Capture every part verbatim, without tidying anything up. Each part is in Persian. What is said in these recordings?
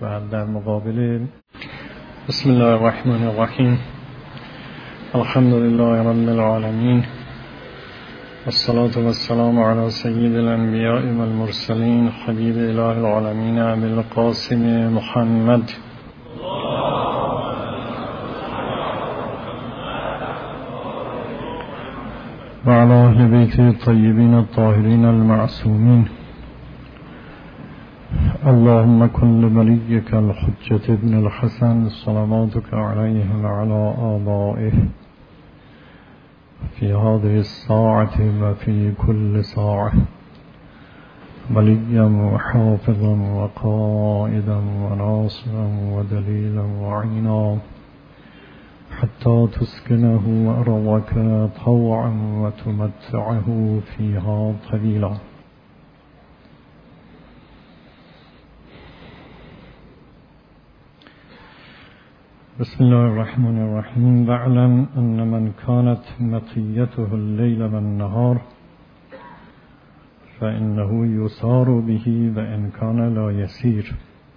و در مقابل بسم الله الرحمن الرحیم الحمد لله رب العالمین والصلاة والسلام على سید الانبیاء والمرسلین حبیب اله العالمین ابی القاسم محمد و علی اهل بیت الطیبین الطاهرین المعصومین. اللهم کن لولیک الحجة ابن الحسن صلواتک علیه و علی آبائه فی هذه الساعة و فی کل ساعة ولیا و حافظا و قائدا و ناصرا و دلیلا و عینا حتی تسکنه أرضك طوعا و تمتعه فیها طویلا. بسم الله الرحمن الرحیم. واعلم ان من كانت مطیته الليل والنهار فإنه يسار به وإن كان لا يسير.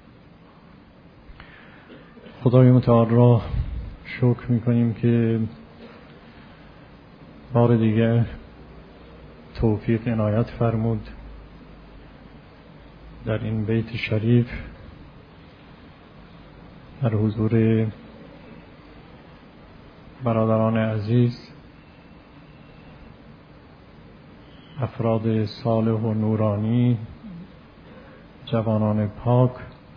خدای متعال را شکر میکنیم که بار دیگه توفیق عنایت فرمود در این بیت شریف در حضور برادران عزیز، افراد صالح و نورانی، جوانان پاک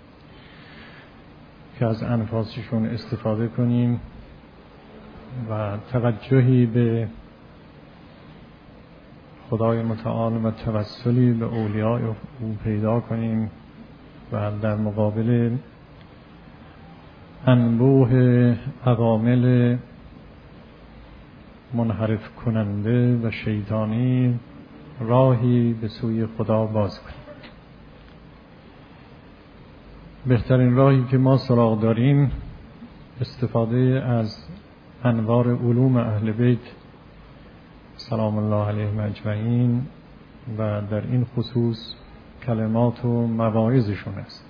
که از انفاسشون استفاده کنیم و توجهی به خدای متعال و توسلی به اولیاء او پیدا کنیم و در مقابل انبوه عوامل منحرف کننده و شیطانی راهی به سوی خدا باز کنیم. بهترین راهی که ما سراغ داریم استفاده از انوار علوم اهل بیت سلام الله علیهم اجمعین و در این خصوص کلمات و مواعظشون است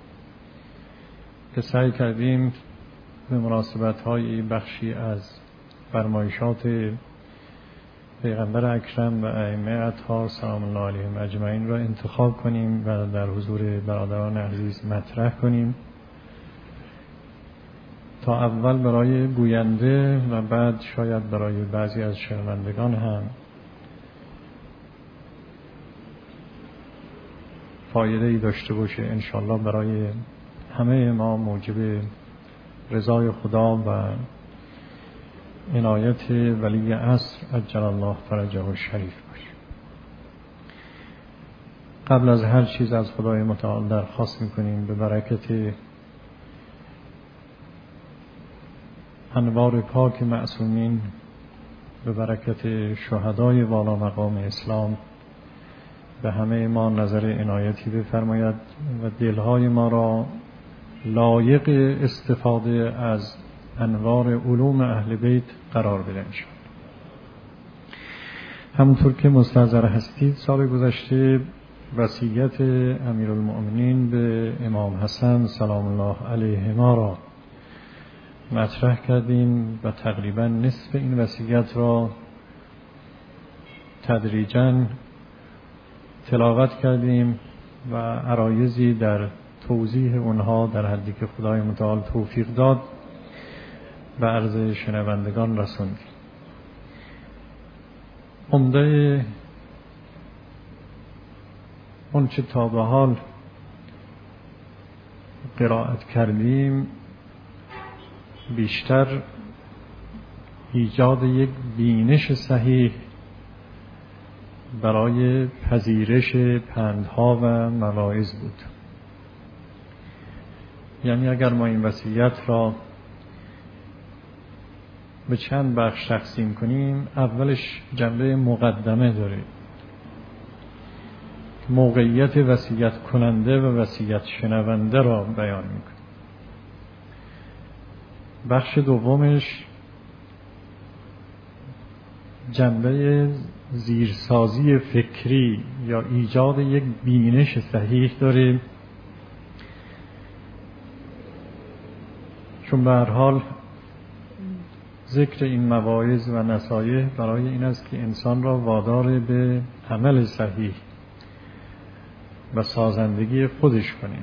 که سعی کردیم به مناسبت‌های بخشی از فرمایشات پیغمبر اکرم و ائمه اطهار سلام الله علیهم اجمعین را انتخاب کنیم و در حضور برادران عزیز مطرح کنیم تا اول برای گوینده و بعد شاید برای بعضی از شنوندگان هم فایده‌ای داشته باشه، انشالله برای همه ما موجب رضای خدا و عنایت ولی عصر عجل الله فرجه الشریف باشه. قبل از هر چیز از خدای متعال درخواست میکنیم به برکت انوار پاک معصومین، به برکت شهدای والا مقام اسلام به همه ما نظر عنایتی بفرماید و دلهای ما را لایق استفاده از انوار علوم اهل بیت قرار بده انشاءالله. همونطور که مستحضر هستید سال گذشته وصیت امیرالمؤمنین به امام حسن سلام الله علیهما را مطرح کردیم و تقریبا نصف این وصیت را تدریجاً تلاوت کردیم و عرایضی در توضیح اونها در حدی که خدای متعال توفیق داد به عرض شنوندگان رسوندیم. عمده اون چه تا به حال قرائت کردیم بیشتر ایجاد یک بینش صحیح برای پذیرش پندها و مواعظ بود. یعنی اگر ما این وصیت را به چند بخش تقسیم کنیم، اولش جنبه مقدمه داره، موقعیت وصیت کننده و وصیت شنونده را بیان میکنه. بخش دومش جنبه زیرسازی فکری یا ایجاد یک بینش صحیح داره چون به هر حال ذکر این مواعظ و نصایح برای این است که انسان را وادار به عمل صحیح و سازندگی خودش کنه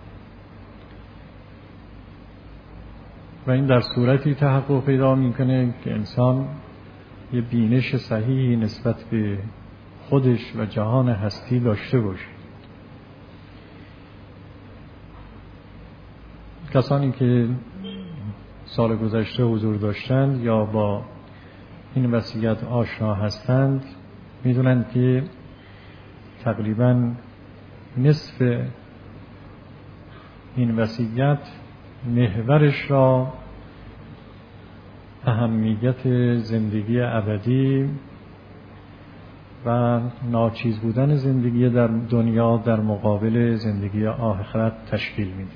و این در صورتی تحقق پیدا میکنه که انسان یه بینش صحیحی نسبت به خودش و جهان هستی داشته باشه. کسانی که سال گذشته حضور داشتند یا با این وصیت آشنا هستند میدونند که تقریباً نصف این وصیت محورش را اهمیت زندگی ابدی و ناچیز بودن زندگی در دنیا در مقابل زندگی آخرت تشکیل میده.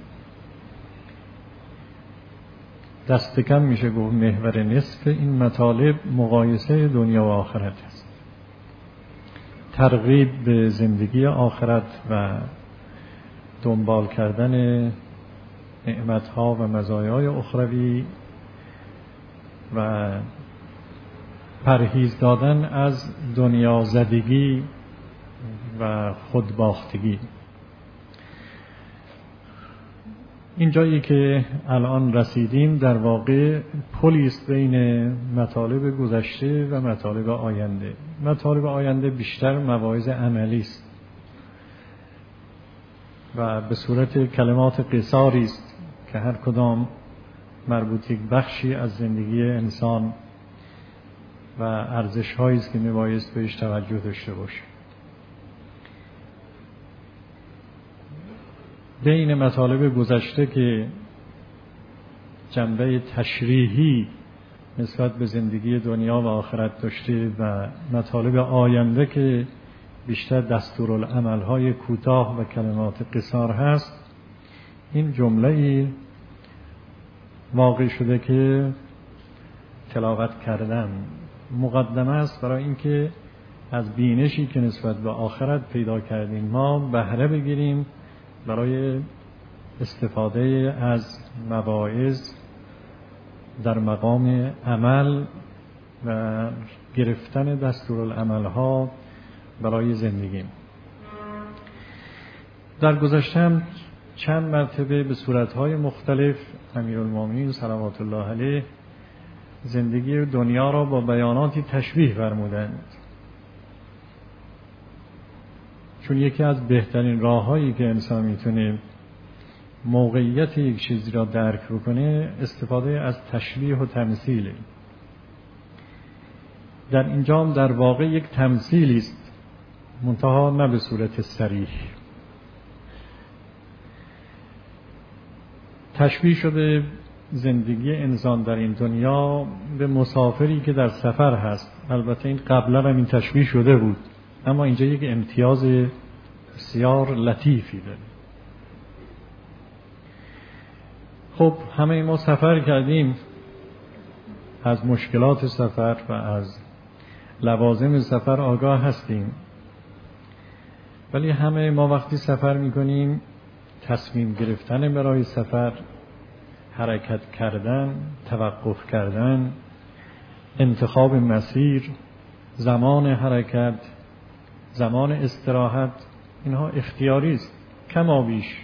دست کم میشه گفت محور نصف این مطالب مقایسه دنیا و آخرت است. ترغیب به زندگی آخرت و دنبال کردن نعمتها و مزایای اخروی و پرهیز دادن از دنیا زدگی و خودباختگی. این جایی که الان رسیدیم در واقع پلی است بین مطالب گذشته و مطالب آینده. مطالب آینده بیشتر مواعظ عملی است و به صورت کلمات قصاری است که هر کدام مربوط یک بخشی از زندگی انسان و ارزش هایی است که میبایست بهش توجه داشته باشه. بین مطالب گذشته که جنبه تشریحی نسبت به زندگی دنیا و آخرت داشته و مطالب آینده که بیشتر دستورالعمل های کوتاه و کلمات قصار هست، این جمله واقع شده که تلاوت کردم مقدمه است برای اینکه از بینشی که نسبت به آخرت پیدا کردیم ما بهره بگیریم برای استفاده از مواعظ در مقام عمل و گرفتن دستورالعمل ها برای زندگی. در گذشته چند مرتبه به صورتهای مختلف امیرالمومنین صلوات الله علیه زندگی دنیا را با بیاناتی تشبیه فرمودند، چون یکی از بهترین راه‌هایی که انسان میتونه موقعیت یک چیزی را درک بکنه استفاده از تشبیه و تمثیل. در اینجا در واقع یک تمثیلی است، منتها نه به صورت صریح. تشبیه شده زندگی انسان در این دنیا به مسافری که در سفر هست. البته این قبلا هم این تشبیه شده بود، اما اینجا یک امتیاز بسیار لطیفی داره. خب همه ما سفر کردیم، از مشکلات سفر و از لوازم سفر آگاه هستیم، ولی همه ما وقتی سفر میکنیم تصمیم گرفتن برای سفر، حرکت کردن، توقف کردن، انتخاب مسیر، زمان حرکت، زمان استراحت، اینها اختیاری است کما بیش.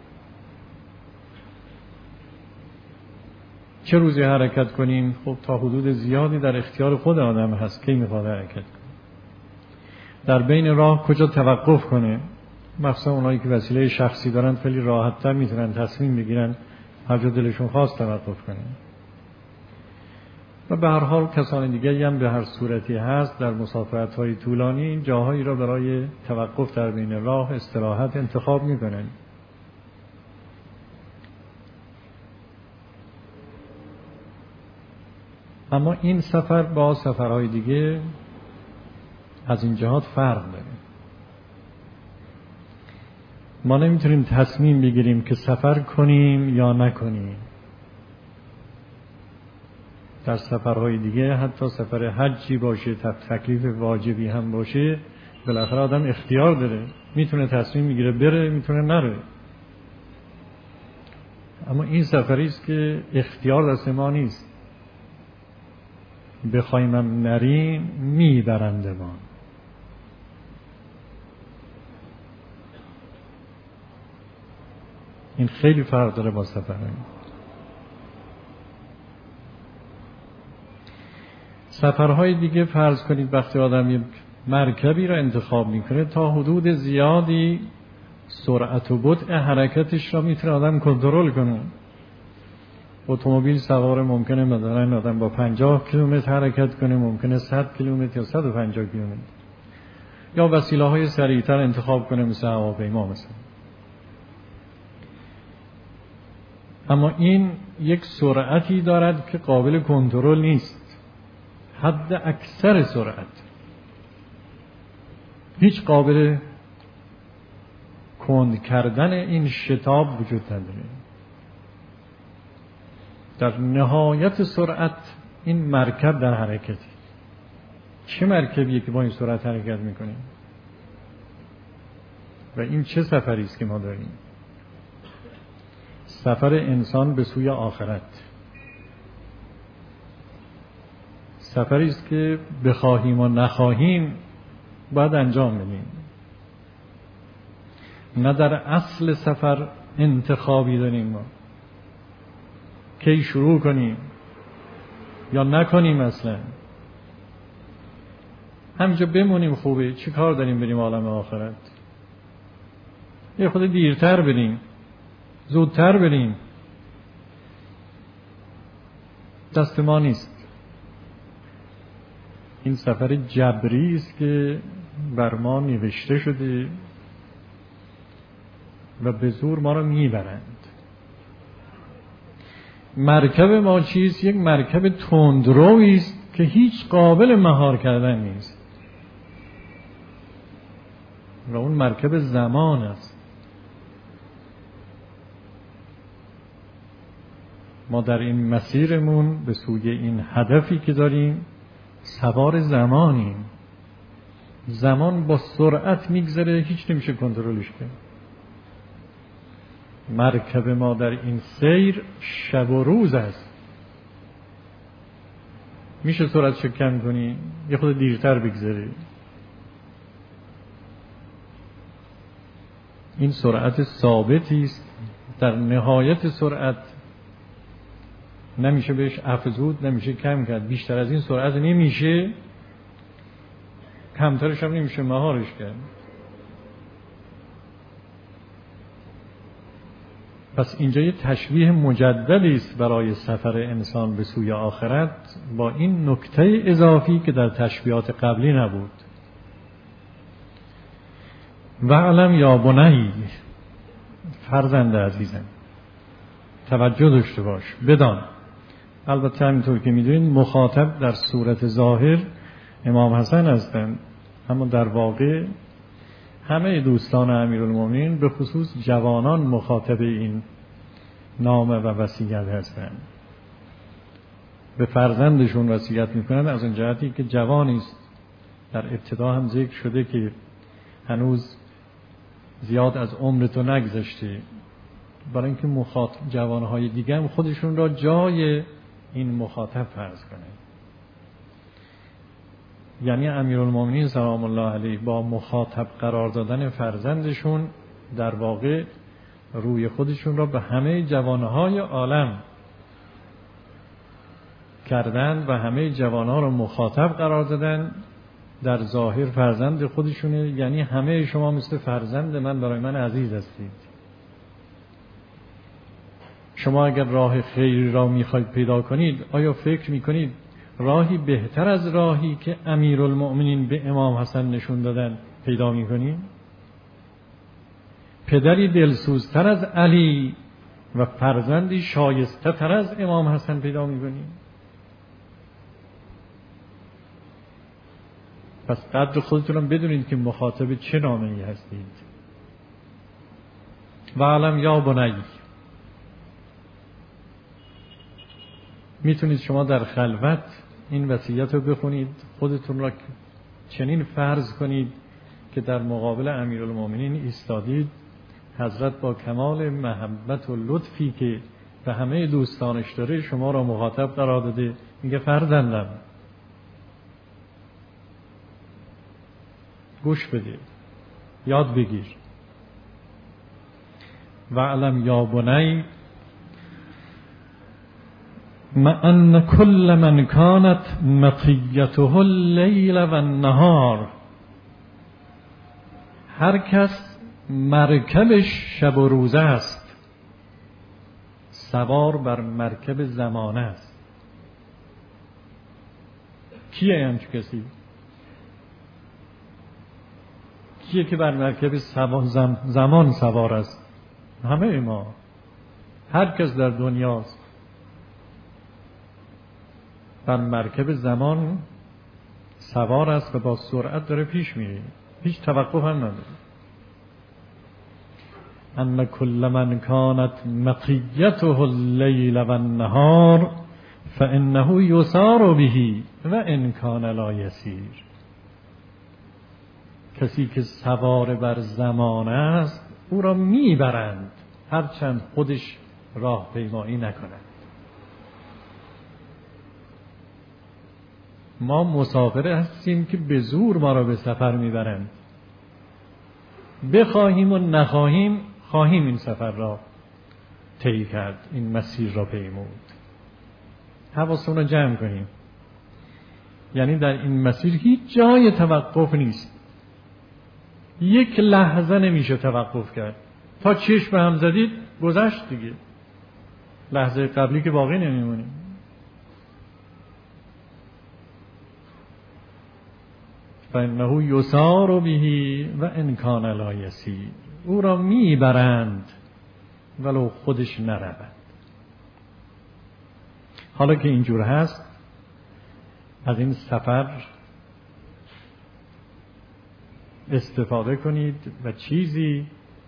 چه روزی حرکت کنیم؟ خب تا حدود زیادی در اختیار خود آدم هست که میخواد حرکت کنه. در بین راه کجا توقف کنه؟ مخصوصا اونایی که وسیله شخصی دارن خیلی راحت‌تر میتونن تصمیم بگیرن هر جا دلشون خواست توقف کنن. و به هر حال کسان دیگری هم به هر صورتی هست در مسافرت‌های طولانی این جاهایی را برای توقف در بین راه، استراحت انتخاب میکنن. اما این سفر با سفرهای دیگه از این جهات فرق داره. ما نمیتونیم تصمیم بگیریم که سفر کنیم یا نکنیم. در سفرهای دیگه حتی سفر حجی باشه، تکلیف واجبی هم باشه، بالاخره آدم اختیار داره، میتونه تصمیم بگیره بره، میتونه نره. اما این سفری است که اختیار دست ما نیست، بخوایم هم نریم میبرندمان. این خیلی فرق داره با سفرهای سفرهای دیگه. فرض کنید وقتی آدم یک مرکبی را انتخاب میکنه تا حدود زیادی سرعت و بطء حرکتش را میتونه آدم کنترل کنه. اتومبیل سوار ممکنه مثلا آدم با پنجاه کیلومتر حرکت کنه، ممکنه صد کیلومتر یا صد و پنجاه کیلومتر، یا وسیله های سریعتر انتخاب کنه مثل هواپیما مثلا. اما این یک سرعتی دارد که قابل کنترل نیست، حد اکثر سرعت، هیچ قابل کند کردن این شتاب وجود نداره. در نهایت سرعت این مرکب در حرکتی. چه مرکبیه که با این سرعت حرکت میکنیم؟ و این چه سفری است که ما داریم؟ سفر انسان به سوی آخرت، سفری است که بخواهیم و نخواهیم باید انجام بدیم. نه در اصل سفر انتخابی داریم ما کی شروع کنیم یا نکنیم، اصلا همینجا بمونیم خوبه، چی کار داریم بریم عالم آخرت؟ یه خود دیرتر بریم، زودتر بریم، دست ما نیست. این سفر جبری است که بر ما نوشته شده و به زور ما رو میبرند. مرکب ما چیست؟ یک مرکب تندرویی است که هیچ قابل مهار کردن نیست و اون مرکب زمان است. ما در این مسیرمون به سوی این هدفی که داریم سوار زمانیم. زمان با سرعت میگذره، هیچ نمیشه کنترلش کرد. مرکب ما در این سیر شب و روز است. میشه سرعتش کم کنی، یه خود دیرتر بگذری. این سرعت ثابتی است، در نهایت سرعت نمیشه بهش افزود، نمیشه کم کرد. بیشتر از این سرعت نمیشه، کمترش هم نمیشه مهارش کرد. پس اینجا یه تشبیه مجددی است برای سفر انسان به سوی آخرت، با این نکته اضافی که در تشبیهات قبلی نبود. وعلم یا بنی، فرزند عزیزم، توجه داشته باش، بدان. البته همینطور که میدونید مخاطب در صورت ظاهر امام حسن هستند، اما در واقع همه دوستان امیرالمومنین به خصوص جوانان مخاطب این نامه و وصیت هستند. به فرزندشون وصیت میکنند از اون جهتی که جوانی است. در ابتدا هم ذکر شده که هنوز زیاد از عمرتو نگذشته، برای اینکه مخاطب جوانهای دیگه هم خودشون را جای این مخاطب فرض کنه. یعنی امیرالمومنین سلام الله علیه با مخاطب قرار دادن فرزندشون در واقع روی خودشون را به همه جوانهای عالم کردن و همه جوانها را مخاطب قرار دادن. در ظاهر فرزند خودشونه، یعنی همه شما مثل فرزند من برای من عزیز هستید. شما اگر راه خیری را میخواید پیدا کنید، آیا فکر میکنید راهی بهتر از راهی که امیرالمؤمنین به امام حسن نشون دادن پیدا میکنید؟ پدری دلسوزتر از علی و فرزندی شایسته تر از امام حسن پیدا میکنید؟ پس قدر خودتون هم بدونید که مخاطب چه نامه‌ای هستید. و علم یا بنی، میتونید شما در خلوت این وصیت رو بخونید، خودتون را چنین فرض کنید که در مقابل امیرالمومنین ایستادید. حضرت با کمال محبت و لطفی که به همه دوستانش داره شما را مخاطب قرار داده، میگه فرزندم گوش بده، یاد بگیر. وعلم یا بنی ما ان کل من کانت مطیته اللیل و النهار، هر کس مرکبش شب و روز است، سوار بر مرکب زمانه است. کیه همچه کسی؟ کیه که بر مرکب زمان سوار است؟ همه ما، هر کس در دنیاست بر مرکب زمان سوار است و با سرعت داره پیش میره، هیچ توقف هم نداره. ان کل من کانت مطیته اللیل و النهار فانه یسار به و ان کان لا یسیر. کسی که سوار بر زمان است او را میبرند هرچند خودش راه پیمایی نکند. ما مسافر هستیم که به زور ما را به سفر میبرند، بخواهیم و نخواهیم خواهیم این سفر را طی کرد، این مسیر را پیمود. حواسمون را جمع کنیم، یعنی در این مسیر هیچ جای توقف نیست، یک لحظه نمیشه توقف کرد. تا چشم هم زدید گذشت دیگه، لحظه قبلی که باقی نمیمونیم. فانه یسار به و ان کان لا یسیر، او را میبرند ولو خودش نرود. حالا که اینجور هست، از این سفر استفاده کنید و چیزی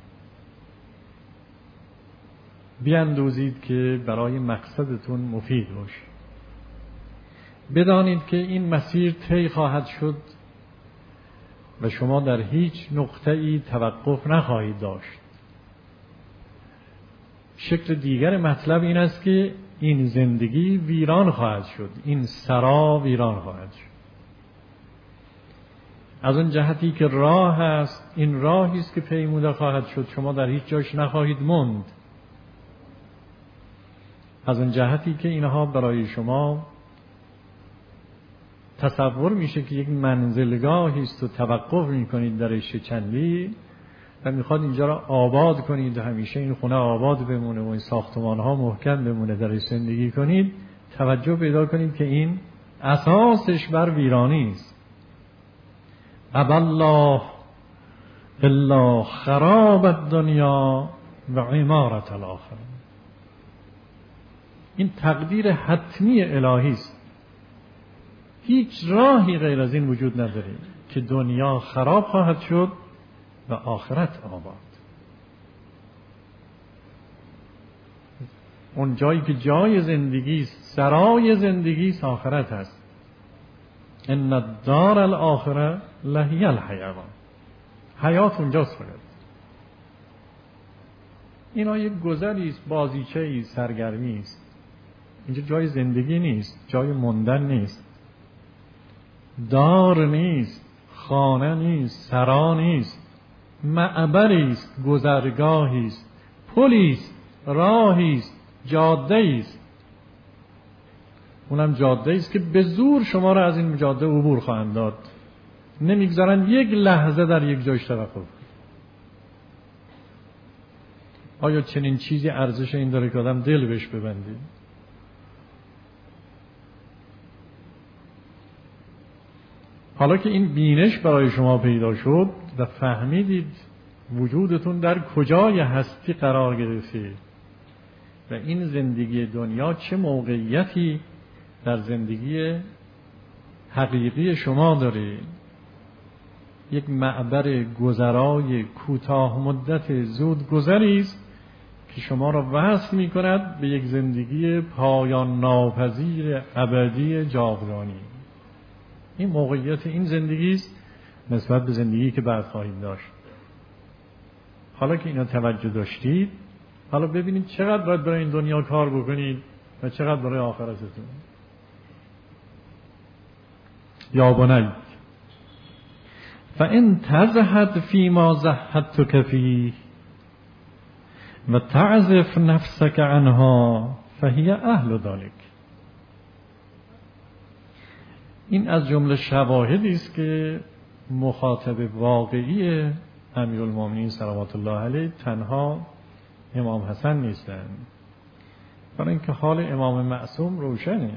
بیاندوزید که برای مقصدتون مفید باشه. بدانید که این مسیر طی خواهد شد و شما در هیچ نقطه‌ای توقف نخواهید داشت. شکل دیگر مطلب این است که این زندگی ویران خواهد شد، این سرا ویران خواهد شد. از اون جهتی که راه است، این راهی است که پیموده خواهد شد، شما در هیچ جاش نخواهید موند. از اون جهتی که اینها برای شما تصور میشه که یک منزلگاهی است و توقف میکنید درش چندی و میخواد اینجا را آباد کنید و همیشه این خونه آباد بمونه و این ساختمان ها محکم بمونه درش زندگی کنید، توجه پیدا کنید که این اساسش بر ویرانی است. ابالله الا خراب الدنیا و عمارت الاخره. این تقدیر حتمی الهی است، هیچ راهی غیر از این وجود نداره که دنیا خراب خواهد شد و آخرت آباد. اون جایی که جای زندگی است، سرای زندگی است، آخرت هست. ان الدار الاخره لهی الحیوان، حیات اونجاست. فقط اینا یک گذری است، بازیچه است، سرگرمی است. اینجا جای زندگی نیست، جای موندن نیست، دار نیست، خانه نیست، سرا نیست، معبری است، گذرگاهی است، پلی است، راهی است، جاده است. اونم جاده است که به زور شما را از این جاده عبور خواهند داد، نمیگذارن یک لحظه در یک جایش توقف. آیا چنین چیزی ارزش این داره که آدم دل بهش ببنده؟ حالا که این بینش برای شما پیدا شد و فهمیدید وجودتون در کجای هستی قرار گرفته و این زندگی دنیا چه موقعیتی در زندگی حقیقی شما داره، یک معبر گذرای کوتاه مدت زود گذری است که شما را وصل می کند به یک زندگی پایان ناپذیر ابدی جاودانی. این موقعیت این زندگی است نسبت به زندگی که بعد خواهید داشت. حالا که اینا توجه داشتید، حالا ببینید چقدر باید برای این دنیا کار بکنید و چقدر برای آخرتتون. یا بنی فإن تزهد فيما زهدتك فيه و تعزف نفسك عنها فهي اهل ذلك. این از جمله شواهدی است که مخاطب واقعی امیرالمومنین صلوات الله علیه تنها امام حسن نیستند، برای اینکه حال امام معصوم روشنه.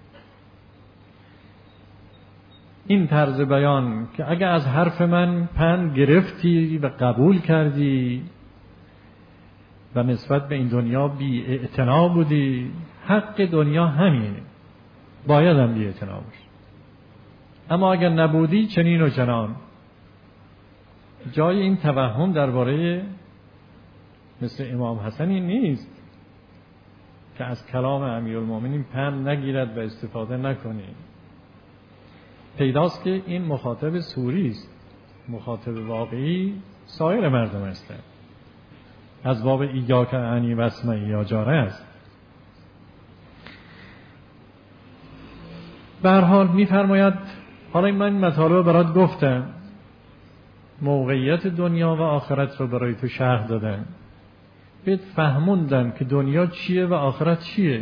این طرز بیان که اگر از حرف من پند گرفتی و قبول کردی و نسبت به این دنیا بی اعتنا بودی، حق دنیا همینه، باید هم بی اعتنا باشی. اما اگر نبودی چنین و چنان. جای این توهم درباره مثل امام حسنی نیست که از کلام امیرالمومنین پند نگیرد و استفاده نکنی. پیداست که این مخاطب سوری است، مخاطب واقعی سایر مردم است. از باب ایاک عنی و اسمعی یا جاره است. به هر حال می‌فرماید حالا من این مطالب برات گفتم، موقعیت دنیا و آخرت رو برای تو شرح دادم، بهت فهموندم که دنیا چیه و آخرت چیه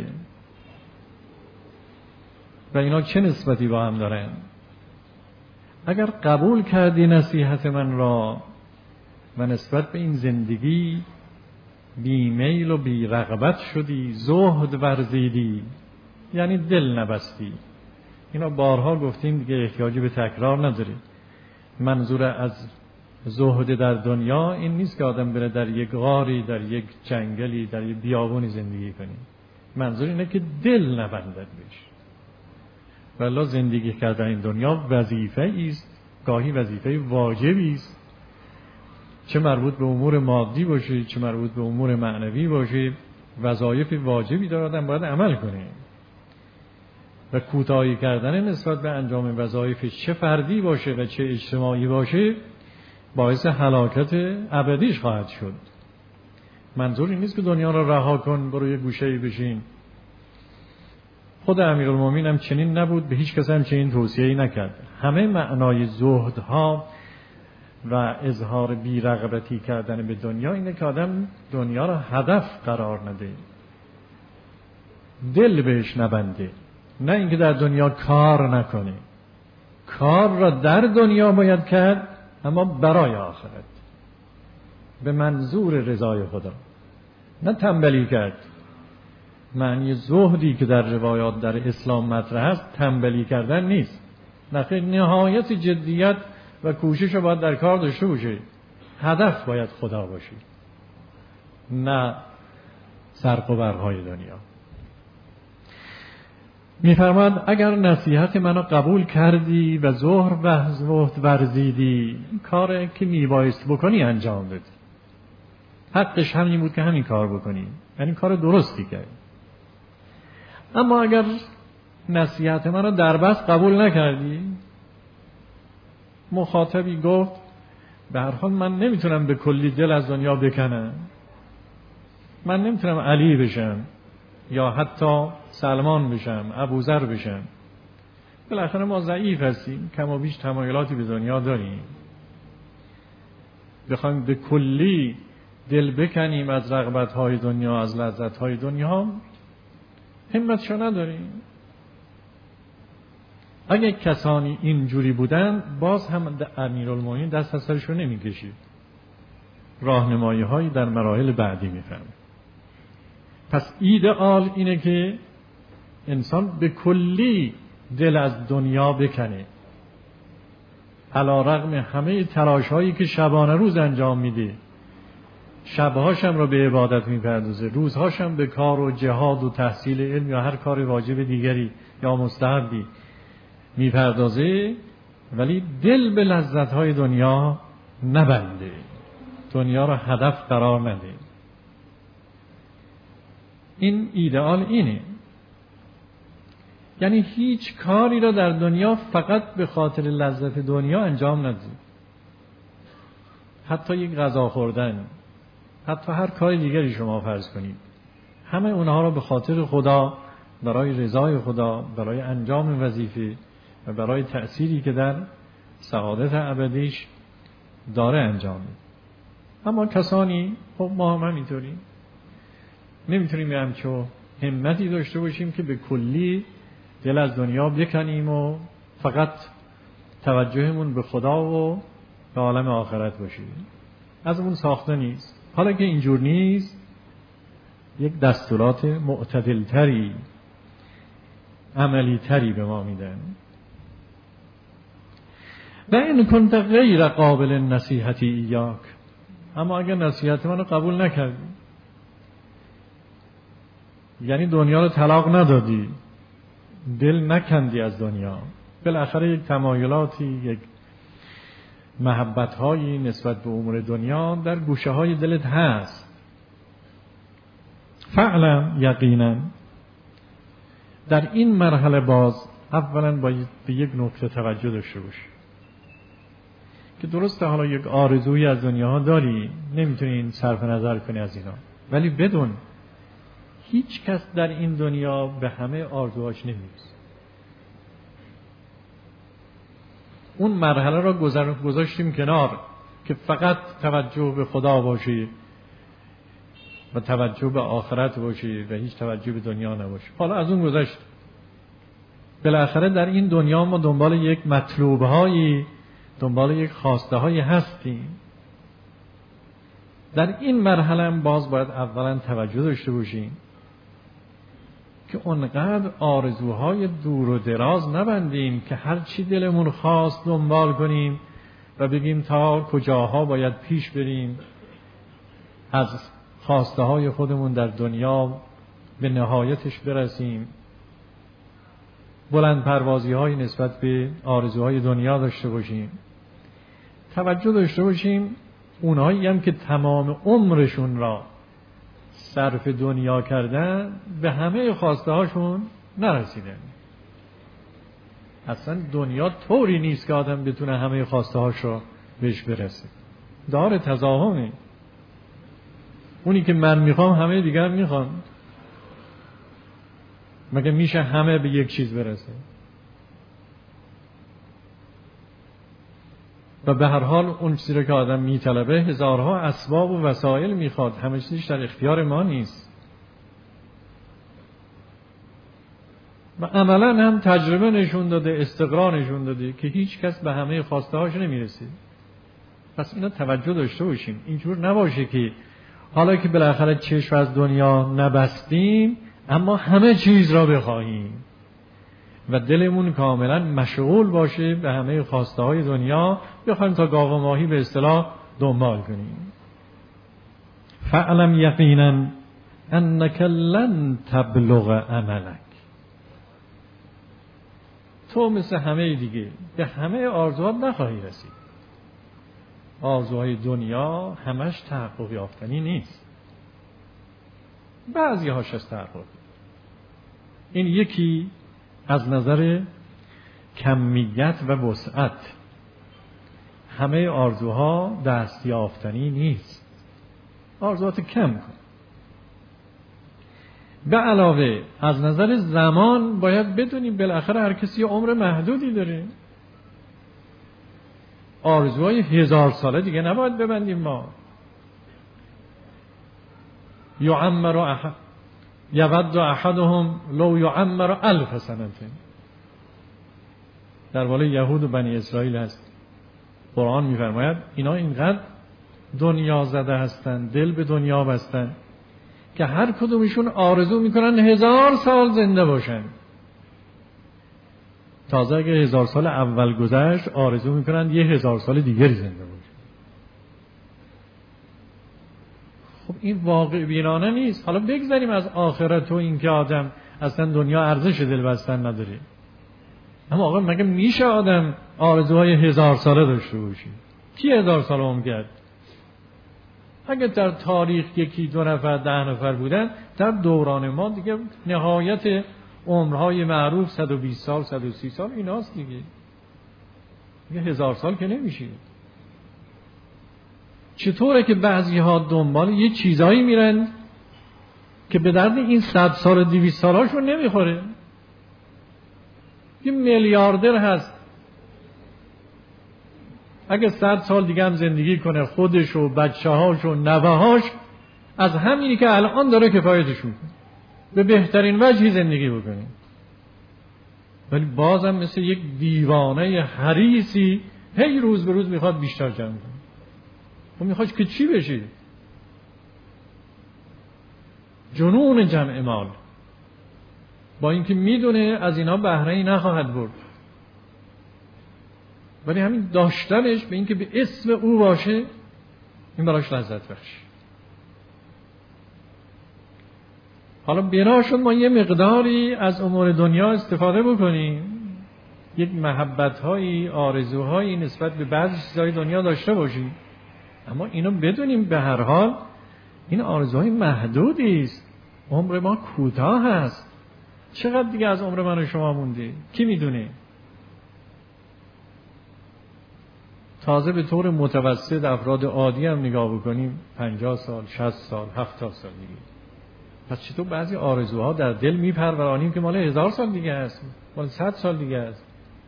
و اینا چه نسبتی با هم دارن. اگر قبول کردی نصیحت من را و نسبت به این زندگی بی میل و بی رغبت شدی، زهد ورزیدی، یعنی دل نبستی. اینا بارها گفتیم دیگه، احتیاجی به تکرار نداره. منظور از زهد در دنیا این نیست که آدم بره در یک غاری، در یک جنگلی، در یک بیابونی زندگی کنی. منظور اینه که دل نبندد بهش. والله زندگی کردن این دنیا وظیفه است، گاهی وظیفه واجبی است، چه مربوط به امور مادی باشه چه مربوط به امور معنوی باشه، وظایف واجبی داره، آدم باید عمل کنه. و کوتاهی کردن نسبت به انجام وظایف چه فردی باشه و چه اجتماعی باشه باعث هلاکت ابدیش خواهد شد. منظور این نیست که دنیا را رها کن برو یه گوشه‌ای بشین. خود امیرالمومنین هم چنین نبود، به هیچ کس هم چنین توصیه‌ای نکرد. همه معنای زهدها و اظهار بی‌رغبتی کردن به دنیا اینه که آدم دنیا را هدف قرار نده، دل بهش نبنده، نه اینکه در دنیا کار نکنه. کار را در دنیا باید کرد اما برای آخرت، به منظور رضای خدا، نه تنبلی کرد. معنی زهدی که در روایات در اسلام مطرح است تنبلی کردن نیست، نه، نهایت جدیت و کوشش رو باید در کار داشته باشه. هدف باید خدا باشه، نه سرق و برهای دنیا. می‌فرماید اگر نصیحت منو قبول کردی و زهر و زهد ورزیدی، کاری که میبایست بکنی انجام بدی، حقش همین بود که همین کار بکنی، یعنی کار درستی کردی. اما اگر نصیحت منو در بس قبول نکردی، مخاطبی گفت به هر حال من نمیتونم به کلی دل از دنیا بکنم، من نمیتونم علی بشم یا حتی سلمان بشم، ابوذر بشم. بالاخره ما ضعیف هستیم، کم و بیش تمایلاتی به دنیا داریم. بخوایم به کلی دل بکنیم از رغبت‌های دنیا، از لذت‌های دنیا، همتشو نداریم. اگه کسانی اینجوری بودن باز هم امیرالمومنین دست از سرشو نمی‌کشید، راهنمایی‌هایی در مراحل بعدی می‌فرماید. پس ایدئال اینه که انسان به کلی دل از دنیا بکنه، علی رغم همه تلاش‌هایی که شبانه روز انجام میده، شبهاشم رو به عبادت میپردازه، روزهاشم به کار و جهاد و تحصیل علم یا هر کار واجب دیگری یا مستحبی میپردازه، ولی دل به لذت‌های دنیا نبنده، دنیا رو هدف قرار نده. این ایدئال اینه، یعنی هیچ کاری را در دنیا فقط به خاطر لذت دنیا انجام ندید. حتی یک غذا خوردن، حتی هر کار دیگری شما فرض کنید، همه اونها را به خاطر خدا، برای رضای خدا، برای انجام وظیفه و برای تأثیری که در سعادت ابدیش داره انجام میده. اما کسانی، خب ما هم همینطوریم، نمیتونیم هم چو همتی داشته باشیم که به کلی دل از دنیا بکنیم و فقط توجهمون به خدا و به عالم آخرت باشه. از اون ساخته نیست. حالا که اینجور نیست، یک دستورات معتدلتری، عملیتری به ما میدن. و این کنت غیر قابل نصیحتی ایاک، اما اگر نصیحت منو قبول نکردی، یعنی دنیا رو طلاق ندادی، دل نکندی از دنیا، بالاخره یک تمایلاتی، یک محبت‌هایی نسبت به امور دنیا در گوشه‌های دلت هست، فعلا یقینا در این مرحله باز اولا باید به یک نکته توجه داشته باشی که درسته حالا یک آرزویی از دنیا داری، نمیتونی این صرف نظر کنی از اینا، ولی بدون هیچ کس در این دنیا به همه آرزوهاش نمیرسه. اون مرحله را گذاشتیم کنار که فقط توجه به خدا باشه و توجه به آخرت باشه و هیچ توجه به دنیا نباشه. حالا از اون گذشت، بالاخره در این دنیا ما دنبال یک مطلوب هایی، دنبال یک خواسته هایی هستیم. در این مرحله هم باز باید اولا توجه داشته باشیم که اونقدر آرزوهای دور و دراز نبندیم که هر چی دلمون خواست دنبال کنیم و بگیم تا کجاها باید پیش بریم، از خواسته های خودمون در دنیا به نهایتش برسیم، بلند پروازی های نسبت به آرزوهای دنیا داشته باشیم. توجه داشته باشیم اونهایی هم که تمام عمرشون را صرف دنیا کردن به همه خواسته هاشون نرسیدن. اصلا دنیا طوری نیست که آدم بتونه همه خواسته هاش را بهش برسه، داره تضاهمه. اونی که من میخوام همه دیگر میخوان، مگه میشه همه به یک چیز برسه؟ و به هر حال اون چیزی که آدم میطلبه هزارها اسباب و وسایل میخواد، همه چیزش در اختیار ما نیست. و عملا هم تجربه نشون داده، استقرار نشون داده که هیچ کس به همه خواسته هاش نمیرسه. پس اینا توجه داشته باشیم، اینجور نباشه که حالا که بالاخره چشم از دنیا نبستیم اما همه چیز را بخواهیم و دلمون کاملا مشغول باشه به همه خواسته های دنیا، بخوایم تا گاو و ماهی به اصطلاح دنبال کنیم. فعلم یقینا انک لن تبلغ املک، تو مثل همه دیگه به همه آرزوات نخواهی رسید. آرزوهای دنیا همش تحقق یافتنی نیست، بعضی هاش از تحقق. این یکی از نظر کمیت و وسعت، همه آرزوها دست یافتنی نیست، آرزوات کم کن. به علاوه از نظر زمان باید بدونیم بالاخره هر کسی عمر محدودی داره. آرزوهای هزار ساله دیگه نباید ببندیم ما. یعمر احد یود احدهم لو یعمر الف سنه، در والا یهود و بنی اسرائیل هست. قرآن میفرماید اینا اینقدر دنیا زده هستن، دل به دنیا بستن که هر کدومشون آرزو میکنن هزار سال زنده باشن. تازه اگه هزار سال اول گذشت آرزو میکنن یه هزار سال دیگری زنده باشن. خب این واقع بینانه نیست. حالا بگذاریم از آخرت و این که آدم اصلا دنیا ارزش دل بستن نداره، اما آقا مگه میشه آدم آرزوهای هزار ساله داشته باشه؟ کی هزار سال عمر کرد؟ اگه در تاریخ یکی دو نفر ده نفر بودن، در دوران ما دیگه نهایت عمرهای معروف صد و بیست سال صد و سی سال ایناست دیگه. یه هزار سال که نمیشه. چطوره که بعضی ها دنبال یه چیزایی میرن که به درد این صد سال دویست سالاشون نمیخوره. یه میلیاردر هست اگه صد سال دیگه هم زندگی کنه، خودش و بچه هاش و نوه هاش از همینی که الان داره کفایتش میکنه، به بهترین وجهی زندگی بکنه، ولی بازم مثل یک دیوانه حریصی هی روز به روز میخواد بیشتر جمع کنه. و میخواد که چی بشی؟ جنون جمع مال، با اینکه میدونه از اینا بهره‌ای نخواهد برد، ولی همین داشتنش به اینکه به اسم او باشه این براش لذت بخش. حالا بنا شد ما یه مقداری از امور دنیا استفاده بکنیم، یک محبت‌هایی، آرزوهایی نسبت به بعضی چیزهای دنیا داشته باشیم، اما اینو بدونیم به هر حال این آرزوهای محدودی است، عمر ما کوتاه است. چقدر دیگه از عمر من و شما مونده؟ کی میدونه؟ تازه به طور متوسط افراد عادی هم نگاه بکنیم پنجاه سال، شصت سال، هفتاد سال دیگه. پس چطور بعضی آرزوها در دل میپرورانیم که مال هزار سال دیگه است، مال صد سال دیگه است.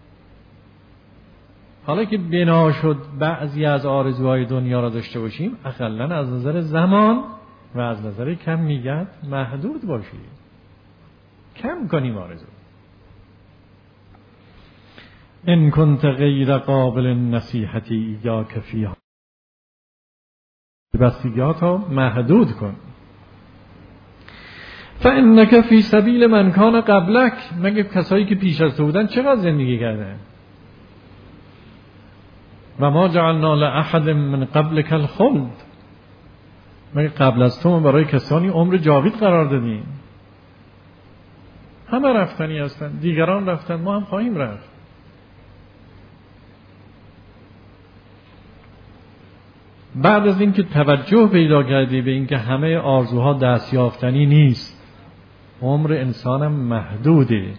حالا که بنا شد بعضی از آرزوهای دنیا را داشته باشیم، اقلن از نظر زمان و از نظر کمیت محدود باشیم، کم کنیم آرزو. ان کنت غیر قابل نصیحتی یا کفیها، بستگیات ها محدود کن. فانک فی سبیل من کان قبلک، مگه کسایی که پیش از تو بودن چقدر زندگی کردن؟ و ما جعلنا لاحد من قبلک الخلد، مگه قبل از تو برای کسانی عمر جاوید قرار دادیم؟ همه رفتنی هستن، دیگران رفتن، ما هم خواهیم رفت. بعد از اینکه توجه پیدا کردی به اینکه همه آرزوها دستیافتنی نیست، عمر انسانم محدوده،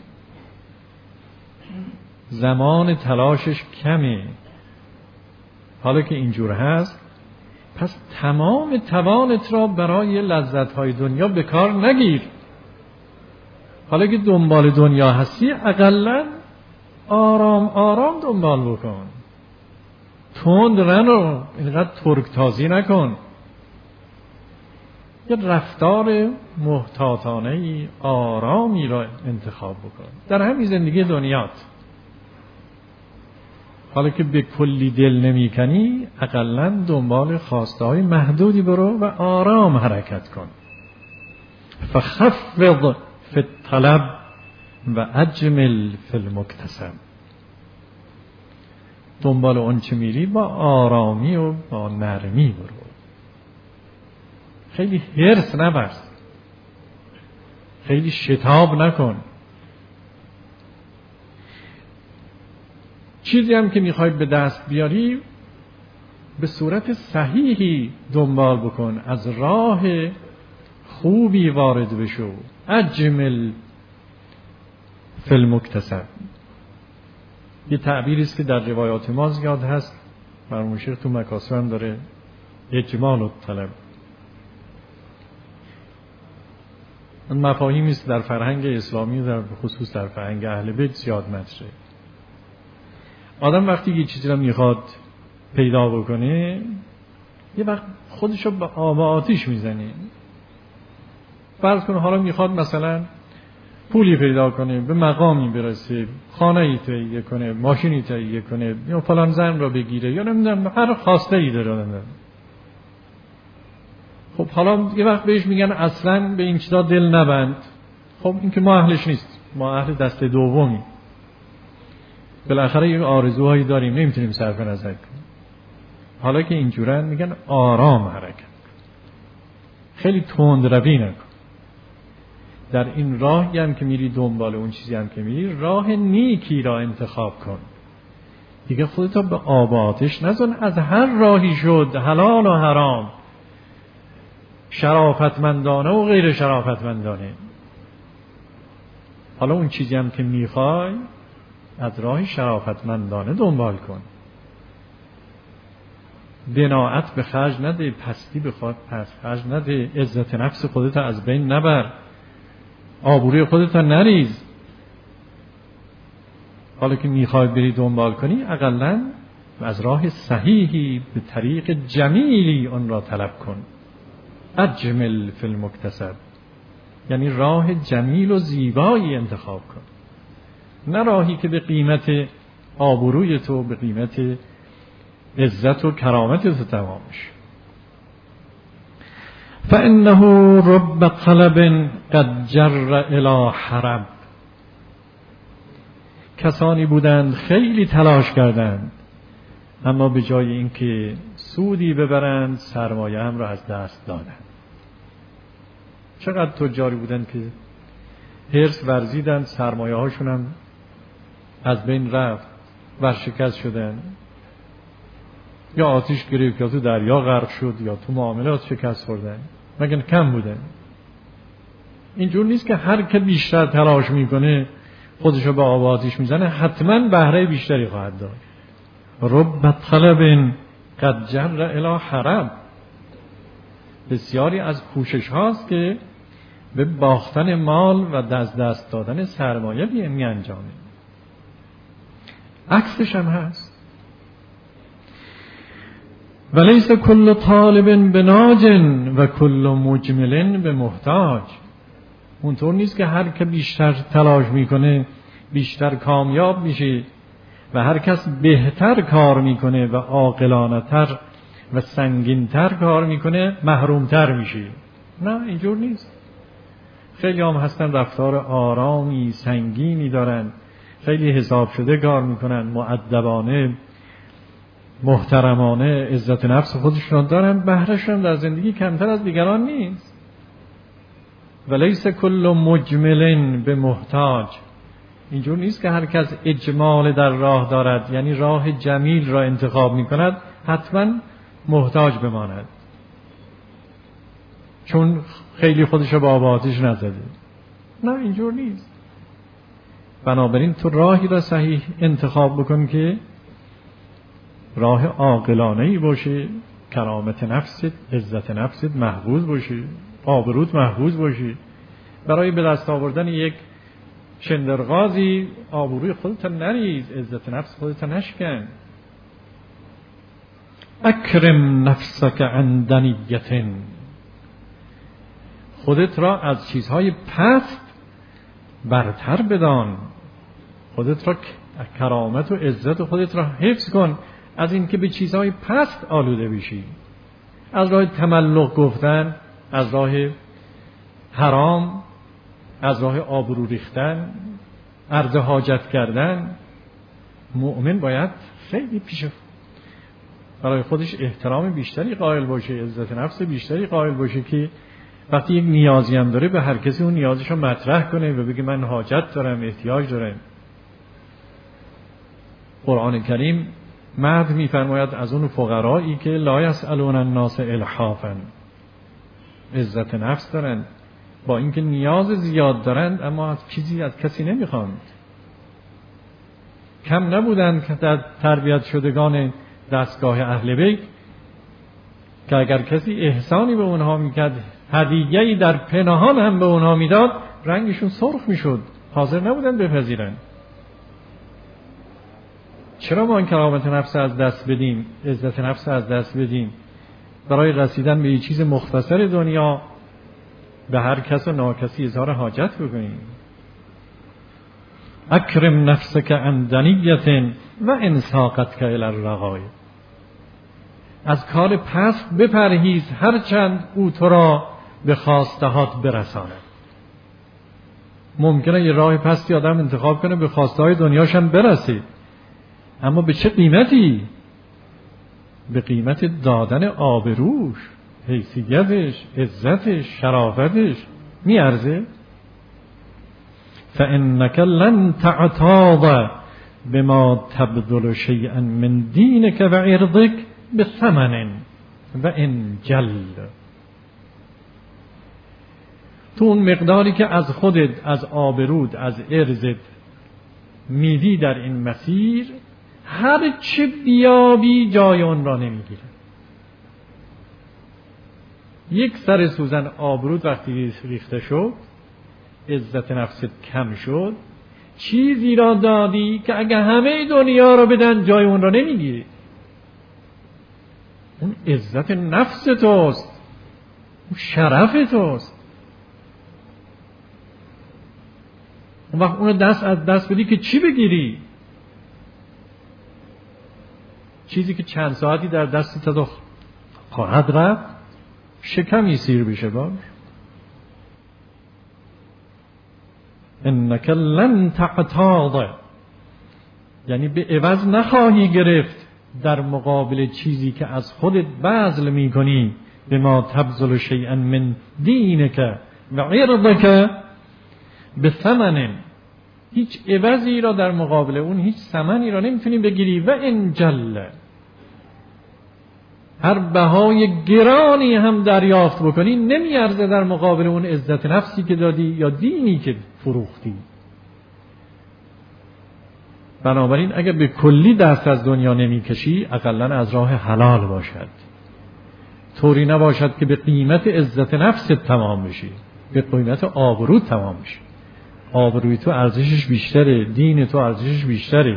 زمان تلاشش کمه، حالا که اینجور هست پس تمام توانت را برای لذت‌های دنیا به کار نگیر. حالا که دنبال دنیا هستی اقلن آرام آرام دنبال بکن، تند رنو، اینقدر ترک تازی نکن، یه رفتار محتاطانه آرامی را انتخاب بکن در همین زندگی دنیات. حالا که به کلی دل نمی کنی اقلن دنبال خواسته های محدودی برو و آرام حرکت کن. فخفض فی الطلب و اجمل فی المکتسب، دنبال اون چه میری با آرامی و با نرمی برو، خیلی حرص نبرز، خیلی شتاب نکن. چیزی هم که میخوای به دست بیاری به صورت صحیحی دنبال بکن، از راه خوبی وارد بشو. اجمل فی المکتسب، یه تعبیری است که در روایات ما زیاد هست، مرحوم شیخ تو مکاسب هم داره، اجمال الطلب. این مفاهیمی است در فرهنگ اسلامی و در خصوص در فرهنگ اهل بیت زیاد مطرحه. آدم وقتی یه چیزی رو میخواد پیدا بکنه یه وقت خودش رو به آب و آتیش میزنه. فرض کن حالا میخواد مثلا پولی پیدا کنه، به مقامی برسه، خانه‌ای تهیه کنه، ماشینی تهیه کنه، یا فلان زن رو بگیره، یا نمیدونم هر خواسته ای داره. خب حالا یه وقت بهش میگن اصلا به این چیزا دل نبند. خب این که ما اهلش نیست، ما اهل دسته دومی، بالاخره یه آرزوهایی داریم نمیتونیم صرف نظر کنیم. حالا که اینجورن میگن آرام حرکت کن، خیلی تند روی نکن. در این راهی هم که میری دنبال اون چیزی هم که میری، راه نیکی را انتخاب کن دیگه، خودتا به آب و آتش نزن. از هر راهی شد، حلال و حرام، شرافتمندانه و غیر شرافتمندانه. حالا اون چیزی هم که میخوای از راه شرافتمندانه دنبال کن، دناعت به خرج نده، پستی به خرج نده، عزت نفس خودت از بین نبر، آبروی خودت نریز. حالا که میخوای بری دنبال کنی، اقلن از راه صحیحی به طریق جمیلی اون را طلب کن. اجمل فی المکتسب، یعنی راه جمیل و زیبایی انتخاب کن، نه راهی که به قیمت آبروی تو، به قیمت عزت و کرامت تو تمام میشه. فانه رب قلب قد جر الی حرب، کسانی بودند خیلی تلاش کردند، اما به جای اینکه سودی ببرند سرمایه هم را از دست دادند. چقدر تجاری بودند که حرص ورزیدند، سرمایه هاشون هم از بین رفت، ورشکست شدن، یا آتش گرفت، یا تو دریا غرق شد، یا تو معاملات شکست خوردن. مگر کم بودن؟ اینجور نیست که هر که بیشتر تلاش میکنه خودشو به آب آتش میزنه حتما بهره بیشتری خواهد داشت. رب طلب قد جر الی حرب، بسیاری از کوشش هاست که به باختن مال و دست دست دادن سرمایه می انجامه. عکسش هم هست. ولیس کل طالب بناج و کل مجمل به محتاج. اونطور نیست که هر که بیشتر تلاش میکنه بیشتر کامیاب میشه و هر کس بهتر کار میکنه و عاقلانه‌تر و سنگین‌تر کار میکنه محرومتر میشه. نه، اینجور نیست. خیلی هم هستن رفتار آرامی سنگینی دارن، خیلی حساب شده کار میکنن، مؤدبانه محترمانه عزت نفس خودشون دارن، بهرهشون در زندگی کمتر از دیگران نیست. ولیس کل مجمل به محتاج. اینجور نیست که هر کس اجمال در راه دارد، یعنی راه جمیل را انتخاب میکند، حتما محتاج بماند چون خیلی خودشو با آب آتش نزده. نه، اینجور نیست. بنابراین تو راهی را صحیح انتخاب بکن که راه عاقلانه‌ای باشه، کرامت نفست، عزت نفست محفوظ باشه، آبروت محفوظ باشه. برای به دست آوردن یک شندرغازی آبروی خودت نریز، عزت نفس خودت نشکن. اکرم نفسک عن دنیة، خودت را از چیزهای پست برتر بدان، خودت را کرامت و عزت خودت را حفظ کن از این که به چیزهای پست آلوده بشی، از راه تملق گفتن، از راه حرام، از راه آبرو ریختن، عرض حاجت کردن. مؤمن باید خیلی پیش برای خودش احترام بیشتری قائل باشه، عزت نفس بیشتری قائل باشه که وقتی یک نیازی هم داره به هر کسی اون نیازش رو مطرح کنه و بگه من حاجت دارم، احتیاج دارم. قرآن کریم مرد می‌فرماید از اون فقرایی که لا یسألون الناس الحافا، عزت نفس دارند، با اینکه نیاز زیاد دارند اما از چیزی از کسی نمیخواند. کم نبودند که در تربیت شدگان دستگاه اهل بیت که اگر کسی احسانی به اونها میکرد، هدیه‌ای در پنهان هم به اونها میداد، رنگشون سرخ میشد، حاضر نبودند بپذیرند. چرا ما این کرامت نفس از دست بدیم، عزت نفس از دست بدیم برای رسیدن به یه چیز مختصر دنیا به هر کس و ناکسی اظهار حاجت بکنیم؟ اکرم نفسک عن دنیة و ان ساقتک الی الرغای، از کار پست بپرهیز هرچند او تو را به خواستهات برساند. ممکنه یه راه پستی آدم انتخاب کنه به خواسته های دنیاش هم برسه، اما به چه قیمتی؟ به قیمت دادن آبروش، حیثیتش، عزتش، شرافتش. میارزه؟ فإنك لن تعتاض بما تبذل شيئا من دينك و عرضك بثمن و ان جل. تو اون مقداری که از خودت، از آبرود، از عرضت میدی در این مسیر، هر چه بیابی جای اون را نمیگیره. یک سر سوزن آبرود وقتی ریخته شد، عزت نفست کم شد، چیزی را دادی که اگه همه دنیا را بدن جای اون را نمیگیری. اون عزت نفس توست، اون شرف توست. اون وقت اون دست از دست بدی که چی بگیری؟ چیزی که چند ساعتی در دست تا خواهد رفت، شکمی سیر بشه باش. انک لن تعتاض، یعنی به عوض نخواهی گرفت در مقابل چیزی که از خودت بذل میکنی. به ما تبذل شیئا من دینک و عرضک بثمن، هیچ عوضی را در مقابل اون، هیچ ثمنی را نمیتونی بگیری. و ان جل، هر بهای گرانی هم دریافت بکنی نمیارزه در مقابل اون عزت نفسی که دادی یا دینی که فروختی. بنابراین اگر به کلی دست از دنیا نمیکشی، اقلن از راه حلال باشد، طوری نباشد که به قیمت عزت نفست تمام بشی، به قیمت آبرو تمام بشی. آبروی تو ارزشش بیشتره، دین تو ارزشش بیشتره.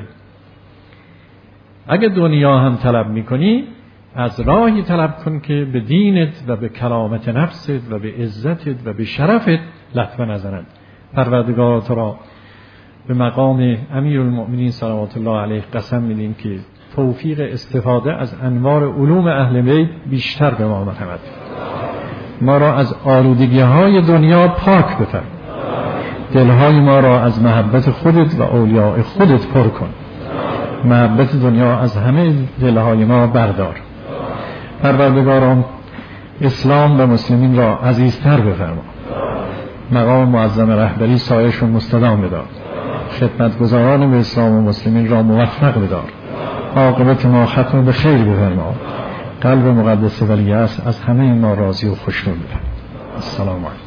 اگر دنیا هم طلب میکنی، از راهی طلب کن که به دینت و به کرامت نفست و به عزتت و به شرفت لطمه نزنند. پروردگار تو را به مقام امیرالمؤمنین صلوات الله علیه قسم میدیم که توفیق استفاده از انوار علوم اهل بیت بیشتر به ما مرحمت، ما را از آلودگی های دنیا پاک بفرما، دلهای ما را از محبت خودت و اولیاء خودت پر کن، محبت دنیا از همه دلهای ما بردار. پروردگارم اسلام و مسلمین را عزیزتر بفرما، مقام معظم رهبری سایه‌شون مستدام بدار، خدمتگزاران به اسلام و مسلمین را موفق بدار، عاقبت ما ختم به خیر بفرما، قلب مقدس ولی است از همه ما راضی و خوشنود بفرما. السلام علیکم.